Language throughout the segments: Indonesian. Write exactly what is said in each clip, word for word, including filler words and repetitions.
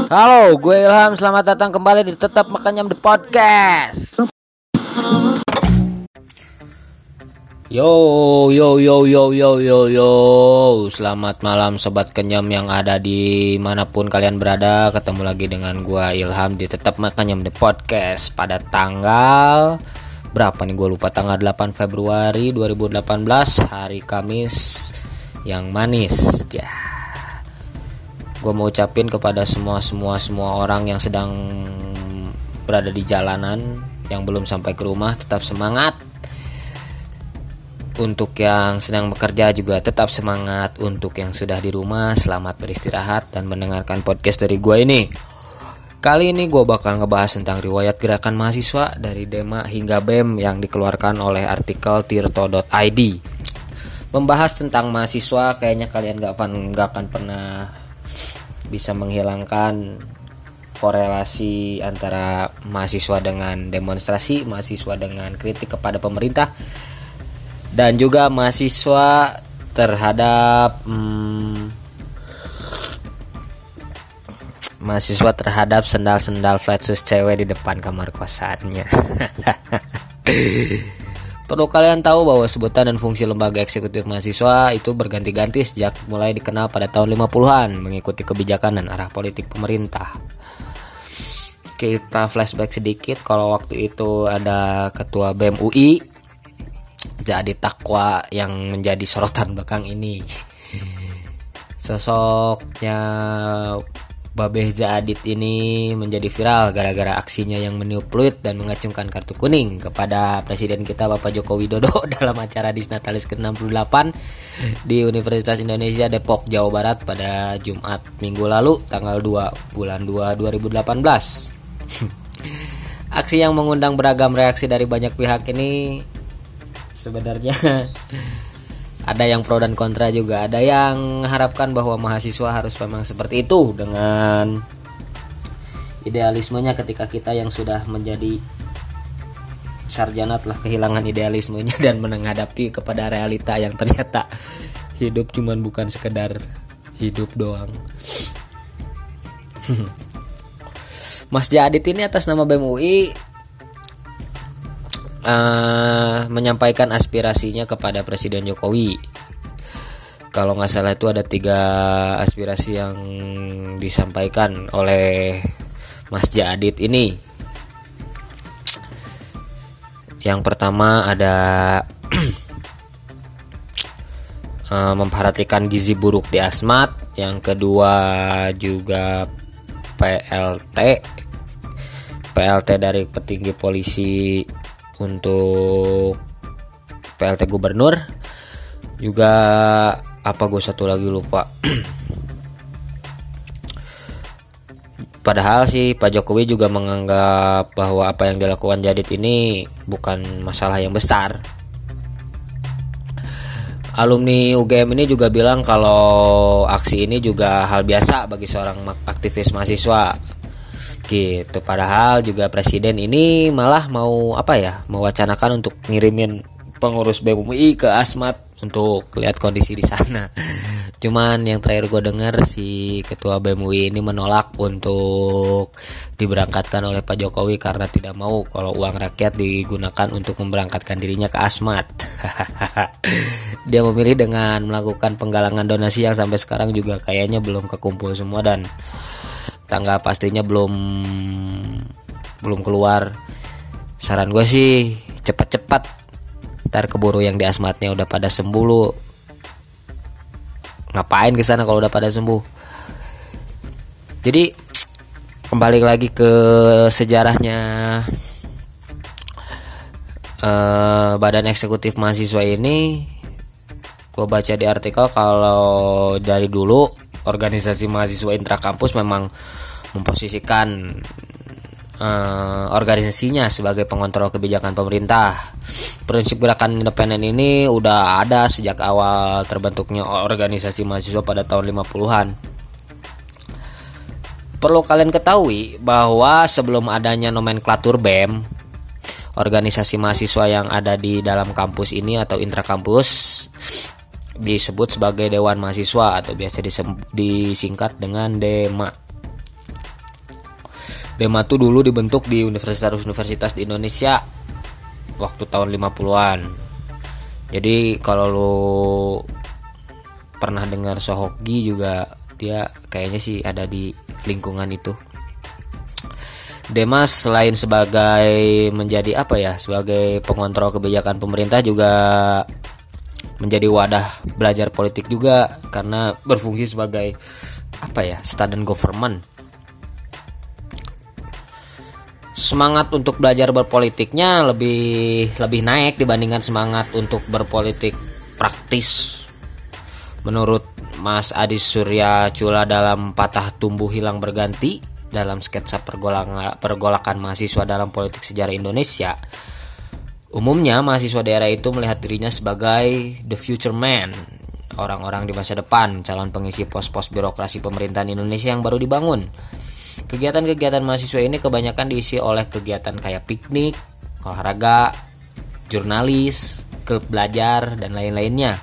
Halo, gue Ilham. Selamat datang kembali di Tetap Makan Nyam The Podcast. Yo, yo, yo, yo, yo, yo, yo. Selamat malam sobat kenyam yang ada di manapun kalian berada. Ketemu lagi dengan gue Ilham di Tetap Makan Nyam The Podcast pada tanggal berapa nih, gue lupa, tanggal delapan Februari dua ribu delapan belas, hari Kamis yang manis. Ya. Gue mau ucapin kepada semua semua semua orang yang sedang berada di jalanan, yang belum sampai ke rumah, tetap semangat. Untuk yang sedang bekerja juga tetap semangat. Untuk yang sudah di rumah, selamat beristirahat dan mendengarkan podcast dari gue ini. Kali ini gue bakal ngebahas tentang riwayat gerakan mahasiswa dari Dema hingga B E M yang dikeluarkan oleh artikel tirto dot i d. Membahas tentang mahasiswa, kayaknya kalian gak akan, gak akan pernah bisa menghilangkan korelasi antara mahasiswa dengan demonstrasi, mahasiswa dengan kritik kepada pemerintah, dan juga mahasiswa terhadap hmm, mahasiswa terhadap sendal-sendal flat shoes cewek di depan kamar kosannya. Perlu kalian tahu bahwa sebutan dan fungsi lembaga eksekutif mahasiswa itu berganti-ganti sejak mulai dikenal pada tahun lima puluhan mengikuti kebijakan dan arah politik pemerintah. Kita flashback sedikit, kalau waktu itu ada ketua B E M U I, Jadi Takwa, yang menjadi sorotan belakang ini. Sosoknya Babeh Jadid ini menjadi viral gara-gara aksinya yang meniup peluit dan mengacungkan kartu kuning kepada Presiden kita Bapak Joko Widodo dalam acara Disnatalis ke enam puluh delapan di Universitas Indonesia Depok, Jawa Barat pada Jumat minggu lalu tanggal dua bulan dua dua ribu delapan belas. Aksi yang mengundang beragam reaksi dari banyak pihak ini sebenarnya ada yang pro dan kontra juga. Ada yang mengharapkan bahwa mahasiswa harus memang seperti itu dengan idealismenya, ketika kita yang sudah menjadi sarjana telah kehilangan idealismenya dan menghadapi kepada realita yang ternyata hidup cuman bukan sekedar hidup doang. Mas Jadid ini atas nama B E M U I Uh, menyampaikan aspirasinya kepada Presiden Jokowi. Kalau nggak salah itu ada tiga aspirasi yang disampaikan oleh Mas Jadid ini. Yang pertama ada uh, memperhatikan gizi buruk di Asmat. Yang kedua juga P L T P L T dari petinggi polisi untuk P L T gubernur. Juga apa, gue satu lagi lupa. Padahal sih Pak Jokowi juga menganggap bahwa apa yang dilakukan Jadid ini bukan masalah yang besar. Alumni U G M ini juga bilang kalau aksi ini juga hal biasa bagi seorang aktivis mahasiswa gitu. Padahal juga Presiden ini malah mau apa ya, mewacanakan untuk ngirimin pengurus B E M U I ke Asmat untuk lihat kondisi di sana. Cuman yang terakhir gue dengar, si ketua B E M U I ini menolak untuk diberangkatkan oleh Pak Jokowi karena tidak mau kalau uang rakyat digunakan untuk memberangkatkan dirinya ke Asmat. Dia memilih dengan melakukan penggalangan donasi yang sampai sekarang juga kayaknya belum kekumpul semua, dan tanggal pastinya belum belum keluar. Saran gue sih cepat-cepat, ntar keburu yang di Asmatnya udah pada sembuh. Lu ngapain ke sana kalau udah pada sembuh? Jadi kembali lagi ke sejarahnya eh, Badan Eksekutif Mahasiswa ini. Gue baca di artikel kalau dari dulu organisasi mahasiswa intrakampus memang memposisikan uh, organisasinya sebagai pengontrol kebijakan pemerintah. Prinsip gerakan independen ini udah ada sejak awal terbentuknya organisasi mahasiswa pada tahun lima puluhan. Perlu kalian ketahui bahwa sebelum adanya nomenklatur B E M, organisasi mahasiswa yang ada di dalam kampus ini atau intrakampus disebut sebagai Dewan Mahasiswa atau biasa disingkat dengan Dema. Dema tuh dulu dibentuk di universitas-universitas di Indonesia waktu tahun lima puluhan. Jadi kalau lu pernah dengar Sohoki juga, dia kayaknya sih ada di lingkungan itu. Demas selain sebagai menjadi apa ya, sebagai pengontrol kebijakan pemerintah, juga menjadi wadah belajar politik juga karena berfungsi sebagai apa ya, student government. Semangat untuk belajar berpolitiknya lebih lebih naik dibandingkan semangat untuk berpolitik praktis. Menurut Mas Adi Surya Cula dalam Patah Tumbuh Hilang Berganti, dalam sketsa pergolakan, pergolakan mahasiswa dalam politik sejarah Indonesia, umumnya mahasiswa daerah itu melihat dirinya sebagai the future man, orang-orang di masa depan, calon pengisi pos-pos birokrasi pemerintahan Indonesia yang baru dibangun. Kegiatan-kegiatan mahasiswa ini kebanyakan diisi oleh kegiatan kayak piknik, olahraga, jurnalis, klub belajar, dan lain-lainnya.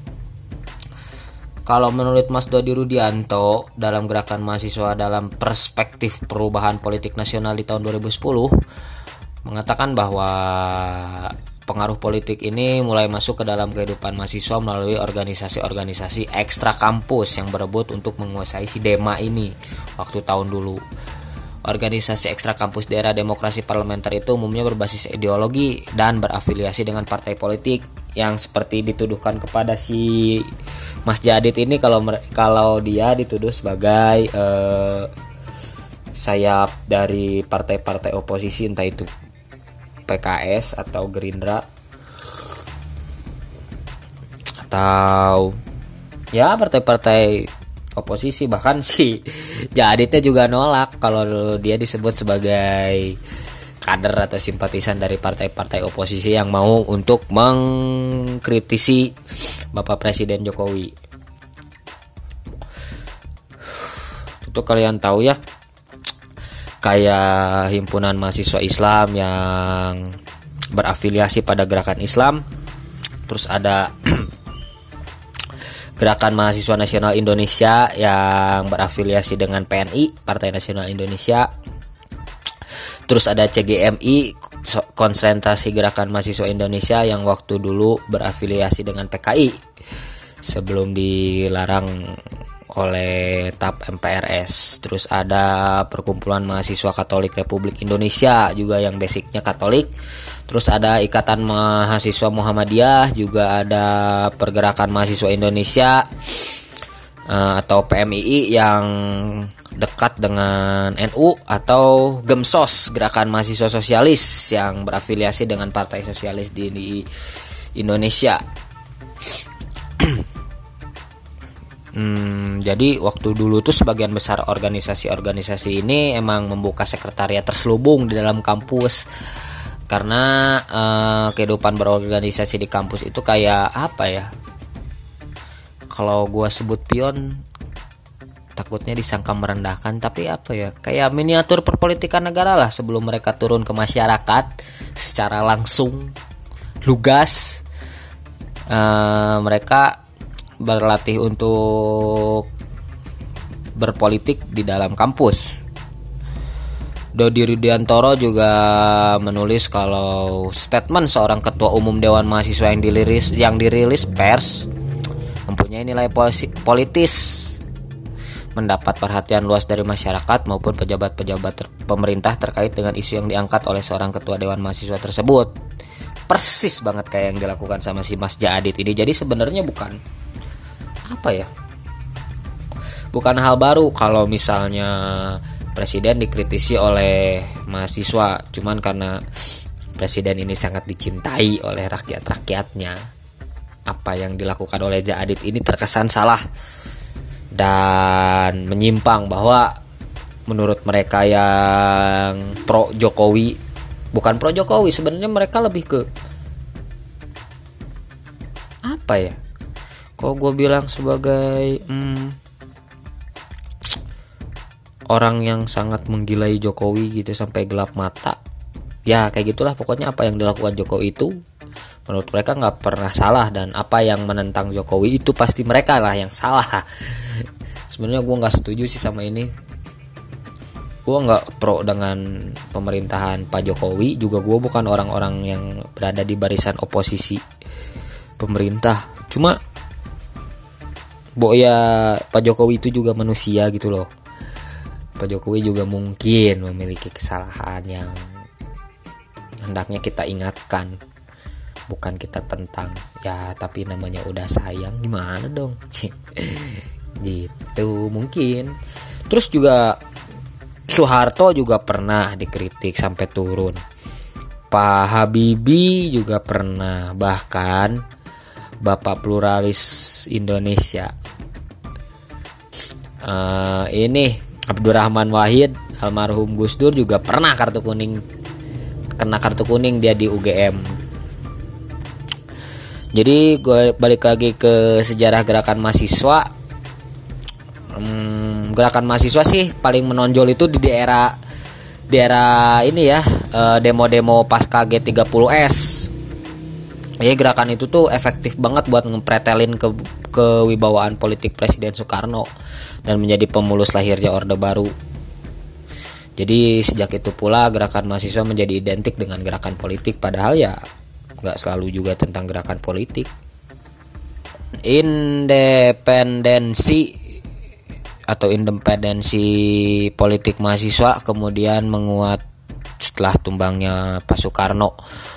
Kalau menurut Mas Dodi Rudianto dalam Gerakan Mahasiswa dalam Perspektif Perubahan Politik Nasional di tahun dua ribu sepuluh, mengatakan bahwa pengaruh politik ini mulai masuk ke dalam kehidupan mahasiswa melalui organisasi-organisasi ekstra kampus yang berebut untuk menguasai si Dema ini waktu tahun dulu. Organisasi ekstra kampus daerah demokrasi parlementer itu umumnya berbasis ideologi dan berafiliasi dengan partai politik, yang seperti dituduhkan kepada si Mas Jadid ini, kalau kalau dia dituduh sebagai eh, sayap dari partai-partai oposisi, entah itu P K S atau Gerindra atau ya partai-partai oposisi. Bahkan si Jadidnya juga nolak kalau dia disebut sebagai kader atau simpatisan dari partai-partai oposisi yang mau untuk mengkritisi Bapak Presiden Jokowi. Itu kalian tahu ya, kayak himpunan mahasiswa Islam yang berafiliasi pada gerakan Islam, terus ada Gerakan Mahasiswa Nasional Indonesia yang berafiliasi dengan P N I, Partai Nasional Indonesia. Terus ada C G M I, Konsentrasi Gerakan Mahasiswa Indonesia, yang waktu dulu berafiliasi dengan P K I sebelum dilarang oleh T A P M P R S. Terus ada Perkumpulan Mahasiswa Katolik Republik Indonesia juga yang basicnya Katolik. Terus ada Ikatan Mahasiswa Muhammadiyah, juga ada Pergerakan Mahasiswa Indonesia uh, atau P M I I yang dekat dengan N U, atau Gemsos, Gerakan Mahasiswa Sosialis yang berafiliasi dengan Partai Sosialis di, di Indonesia. Hmm, jadi waktu dulu tuh sebagian besar organisasi-organisasi ini emang membuka sekretariat terselubung di dalam kampus, karena eh, kehidupan berorganisasi di kampus itu kayak apa ya, kalau gua sebut pion takutnya disangka merendahkan, tapi apa ya, kayak miniatur perpolitikan negara lah sebelum mereka turun ke masyarakat secara langsung lugas. Eh, mereka berlatih untuk berpolitik di dalam kampus. Dodi Rudiantoro juga menulis kalau statement seorang ketua umum Dewan Mahasiswa yang dirilis yang dirilis pers mempunyai nilai politis, mendapat perhatian luas dari masyarakat maupun pejabat-pejabat ter- pemerintah terkait dengan isu yang diangkat oleh seorang ketua Dewan Mahasiswa tersebut. Persis banget kayak yang dilakukan sama si Mas Jadid ini. Jadi sebenarnya bukan apa ya, bukan hal baru kalau misalnya presiden dikritisi oleh mahasiswa, cuman karena presiden ini sangat dicintai oleh rakyat-rakyatnya, apa yang dilakukan oleh Jadid ini terkesan salah dan menyimpang, bahwa menurut mereka yang pro Jokowi, bukan pro Jokowi, sebenarnya mereka lebih ke apa ya, kok gue bilang sebagai hmm, orang yang sangat menggilai Jokowi gitu sampai gelap mata. Ya kayak gitulah pokoknya, apa yang dilakukan Jokowi itu menurut mereka nggak pernah salah, dan apa yang menentang Jokowi itu pasti mereka lah yang salah. Sebenarnya gue nggak setuju sih sama ini. gue nggak pro dengan pemerintahan Pak Jokowi, juga gue bukan orang-orang yang berada di barisan oposisi pemerintah. Cuma bo ya Pak Jokowi itu juga manusia gitu loh. Pak Jokowi juga mungkin memiliki kesalahan yang hendaknya kita ingatkan, bukan kita tentang. Ya tapi namanya udah sayang, gimana dong. Gitu mungkin. Terus juga Soeharto juga pernah dikritik sampai turun. Pak Habibie juga pernah, bahkan Bapak Pluralis Indonesia uh, ini Abdurrahman Wahid, almarhum Gus Dur juga pernah kartu kuning, kena kartu kuning dia di U G M. Jadi gue balik lagi ke sejarah gerakan mahasiswa. Hmm, gerakan mahasiswa sih paling menonjol itu di daerah daerah ini ya, demo-demo pasca G tiga puluh S. Ya gerakan itu tuh efektif banget buat ngepretelin ke kewibawaan politik Presiden Soekarno dan menjadi pemulus lahirnya Orde Baru. Jadi sejak itu pula gerakan mahasiswa menjadi identik dengan gerakan politik, padahal ya nggak selalu juga tentang gerakan politik. Independensi atau independensi politik mahasiswa kemudian menguat setelah tumbangnya Pak Soekarno.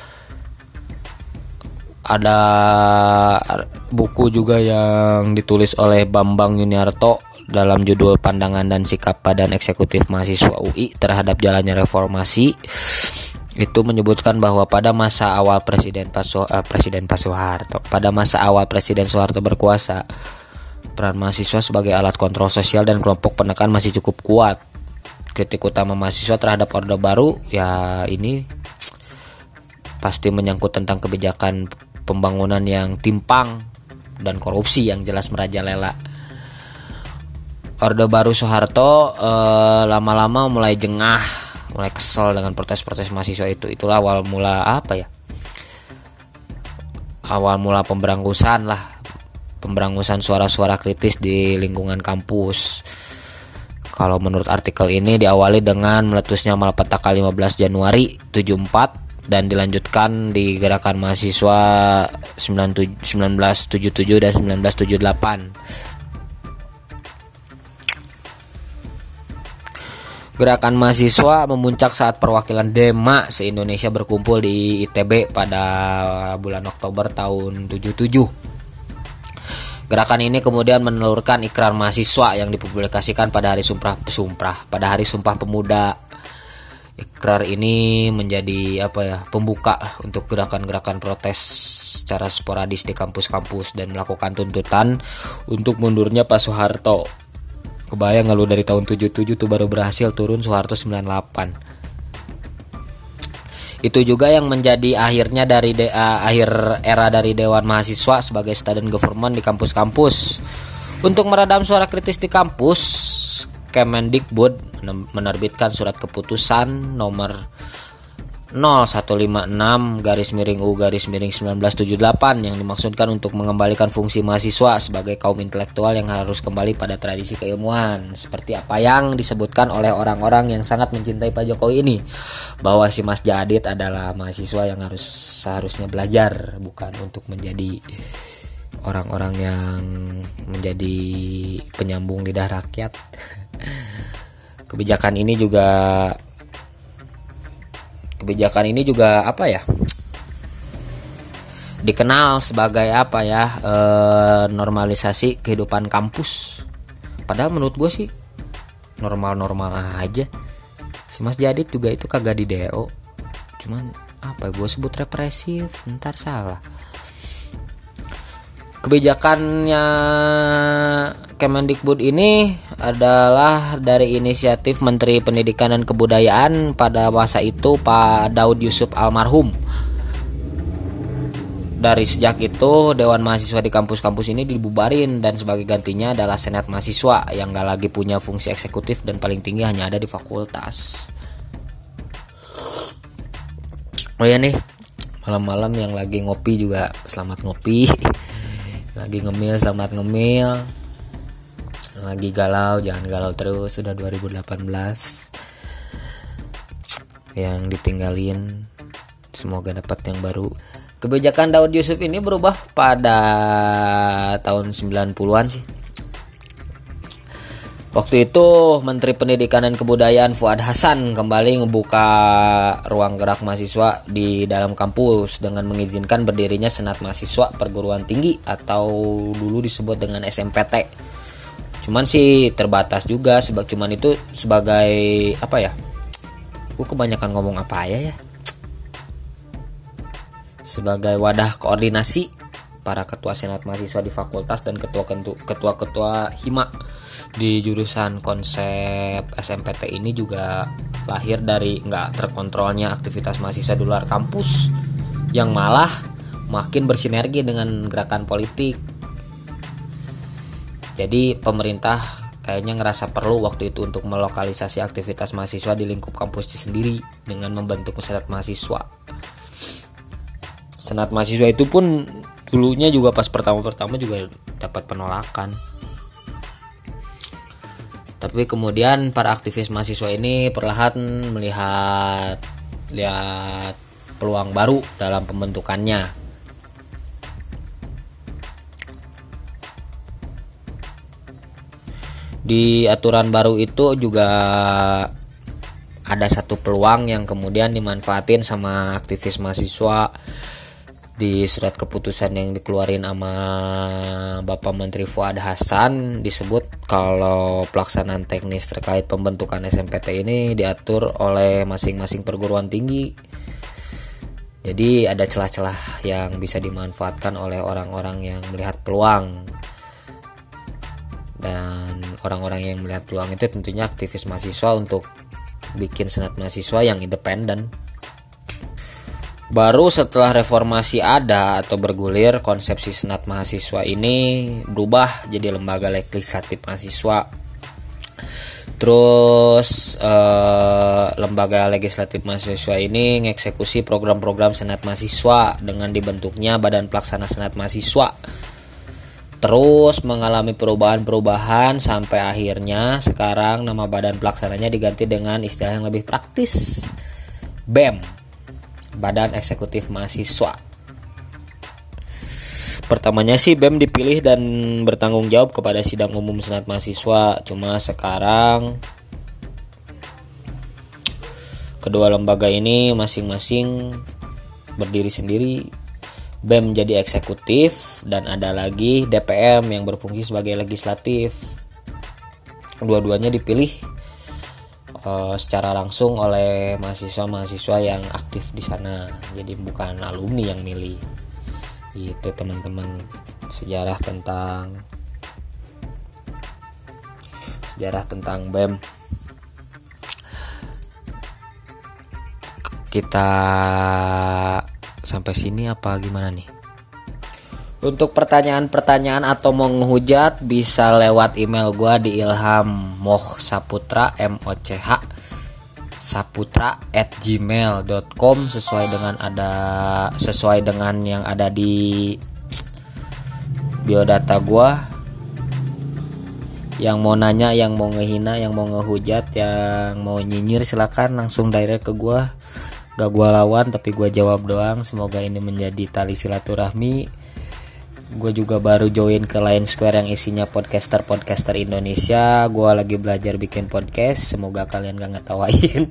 Ada buku juga yang ditulis oleh Bambang Yuniarto dalam judul Pandangan dan Sikap Badan Eksekutif Mahasiswa U I terhadap jalannya reformasi. Itu menyebutkan bahwa pada masa awal Presiden Pak so- uh, Presiden Pak Soeharto, pada masa awal Presiden Soeharto berkuasa, peran mahasiswa sebagai alat kontrol sosial dan kelompok penekan masih cukup kuat. Kritik utama mahasiswa terhadap Orde Baru ya ini pasti menyangkut tentang kebijakan pembangunan yang timpang dan korupsi yang jelas merajalela. Orde Baru Soeharto eh, lama-lama mulai jengah, mulai kesel dengan protes-protes mahasiswa itu. Itulah awal mula apa ya? Awal mula pemberangusan lah. Pemberangusan suara-suara kritis di lingkungan kampus. Kalau menurut artikel ini diawali dengan meletusnya malapetaka lima belas Januari tujuh puluh empat dan dilanjutkan di gerakan mahasiswa sembilan belas tujuh puluh tujuh dan sembilan belas tujuh puluh delapan. Gerakan mahasiswa memuncak saat perwakilan Dema se-Indonesia berkumpul di I T B pada bulan Oktober tahun tujuh puluh tujuh. Gerakan ini kemudian menelurkan ikrar mahasiswa yang dipublikasikan pada hari Sumpah Sumpah pada hari Sumpah Pemuda. Ikrar ini menjadi apa ya, pembuka untuk gerakan-gerakan protes secara sporadis di kampus-kampus dan melakukan tuntutan untuk mundurnya Pak Soeharto. Kebayang lu dari tahun tujuh puluh tujuh tuh baru berhasil turun Soeharto sembilan puluh delapan. Itu juga yang menjadi akhirnya dari de, uh, akhir era dari Dewan Mahasiswa sebagai student government di kampus-kampus. Untuk meredam suara kritis di kampus, Kemendikbud menerbitkan surat keputusan nomor nol satu lima enam garis miring U garis miring seribu sembilan ratus tujuh puluh delapan yang dimaksudkan untuk mengembalikan fungsi mahasiswa sebagai kaum intelektual yang harus kembali pada tradisi keilmuan, seperti apa yang disebutkan oleh orang-orang yang sangat mencintai Pak Jokowi ini, bahwa si Mas Jadid adalah mahasiswa yang harus seharusnya belajar, bukan untuk menjadi orang-orang yang menjadi penyambung lidah rakyat. Kebijakan ini juga Kebijakan ini juga apa ya, dikenal sebagai apa ya, e, normalisasi kehidupan kampus. Padahal menurut gue sih normal-normal aja. Si Mas Jadid juga itu kagak di D O. Cuman apa gue sebut represif, ntar salah. Kebijakannya Kemendikbud ini adalah dari inisiatif Menteri Pendidikan dan Kebudayaan pada masa itu, Pak Daud Yusuf almarhum. Dari sejak itu Dewan Mahasiswa di kampus-kampus ini dibubarin dan sebagai gantinya adalah Senat Mahasiswa yang gak lagi punya fungsi eksekutif dan paling tinggi hanya ada di fakultas. Oh ya nih, malam-malam yang lagi ngopi juga selamat ngopi. Lagi ngemil selamat ngemil. Lagi galau jangan galau terus, sudah dua ribu delapan belas. yang ditinggalin semoga dapat yang baru. Kebijakan Daud Yusuf ini berubah pada tahun sembilan puluhan sih. Waktu itu Menteri Pendidikan dan Kebudayaan Fuad Hasan kembali membuka ruang gerak mahasiswa di dalam kampus dengan mengizinkan berdirinya Senat Mahasiswa Perguruan Tinggi atau dulu disebut dengan S M P T. Cuman sih terbatas juga, sebab cuman itu sebagai apa ya? Gue kebanyakan ngomong apa ya ya? Sebagai wadah koordinasi para ketua senat mahasiswa di fakultas dan ketua-ketua hima di jurusan. Konsep S M P T ini juga lahir dari nggak terkontrolnya aktivitas mahasiswa di luar kampus yang malah makin bersinergi dengan gerakan politik. Jadi pemerintah kayaknya ngerasa perlu waktu itu untuk melokalisasi aktivitas mahasiswa di lingkup kampusnya sendiri dengan membentuk senat mahasiswa. Senat mahasiswa itu pun dulunya juga pas pertama-pertama juga dapat penolakan. Tapi kemudian para aktivis mahasiswa ini perlahan melihat lihat peluang baru dalam pembentukannya. Di aturan baru itu juga ada satu peluang yang kemudian dimanfaatin sama aktivis mahasiswa. Di surat keputusan yang dikeluarin sama Bapak Menteri Fuad Hasan disebut kalau pelaksanaan teknis terkait pembentukan S M P T ini diatur oleh masing-masing perguruan tinggi. Jadi ada celah-celah yang bisa dimanfaatkan oleh orang-orang yang melihat peluang. Dan orang-orang yang melihat peluang itu tentunya aktivis mahasiswa untuk bikin senat mahasiswa yang independen. Baru setelah reformasi ada atau bergulir, konsepsi senat mahasiswa ini berubah jadi lembaga legislatif mahasiswa. Terus eh, lembaga legislatif mahasiswa ini mengeksekusi program-program senat mahasiswa dengan dibentuknya Badan Pelaksana Senat Mahasiswa. Terus mengalami perubahan-perubahan sampai akhirnya sekarang nama badan pelaksananya diganti dengan istilah yang lebih praktis, B E M, Badan Eksekutif Mahasiswa. Pertamanya sih B E M dipilih dan bertanggung jawab kepada sidang umum senat mahasiswa. Cuma sekarang kedua lembaga ini masing-masing berdiri sendiri. B E M jadi eksekutif dan ada lagi D P M yang berfungsi sebagai legislatif. Kedua-duanya dipilih uh, secara langsung oleh mahasiswa-mahasiswa yang aktif di sana. Jadi bukan alumni yang milih. Itu teman-teman, sejarah tentang sejarah tentang B E M. Kita sampai sini apa gimana nih? Untuk pertanyaan-pertanyaan atau mau ngehujat bisa lewat email gua di ilham moh saputra m o c h saputra at gmail dot com sesuai dengan ada sesuai dengan yang ada di biodata gua. Yang mau nanya, yang mau ngehina, yang mau ngehujat, yang mau nyinyir silakan langsung direct ke gua. Gak gue lawan tapi gue jawab doang. Semoga ini menjadi tali silaturahmi. Gue juga baru join ke Line Square yang isinya podcaster-podcaster Indonesia. Gue lagi belajar bikin podcast. Semoga kalian gak ngetawain.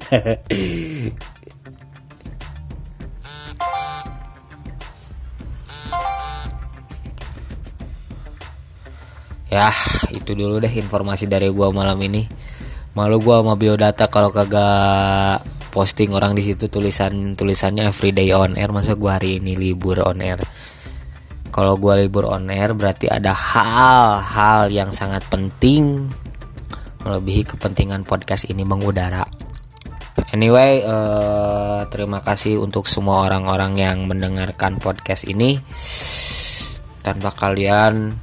Ya itu dulu deh informasi dari gue malam ini. Malu gue sama biodata kalau kagak posting orang di situ tulisan tulisannya everyday on air. Masa gue hari ini libur on air? Kalau gue libur on air berarti ada hal-hal yang sangat penting melebihi kepentingan podcast ini mengudara. Anyway, uh, terima kasih untuk semua orang-orang yang mendengarkan podcast ini. Tanpa kalian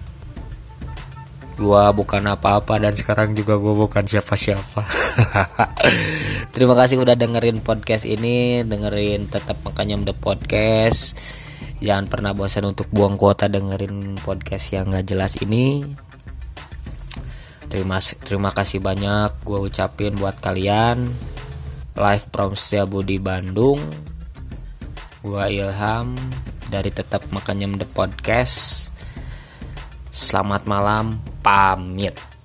gua bukan apa-apa dan sekarang juga gua bukan siapa-siapa. Terima kasih udah dengerin podcast ini, dengerin tetap makanya the podcast. Jangan pernah bosan untuk buang kuota dengerin podcast yang gak jelas ini. Terima terima kasih banyak gua ucapin buat kalian. live from Setiabudi Bandung. Gua Ilham dari Tetap Makanyem The Podcast. Selamat malam, pamit.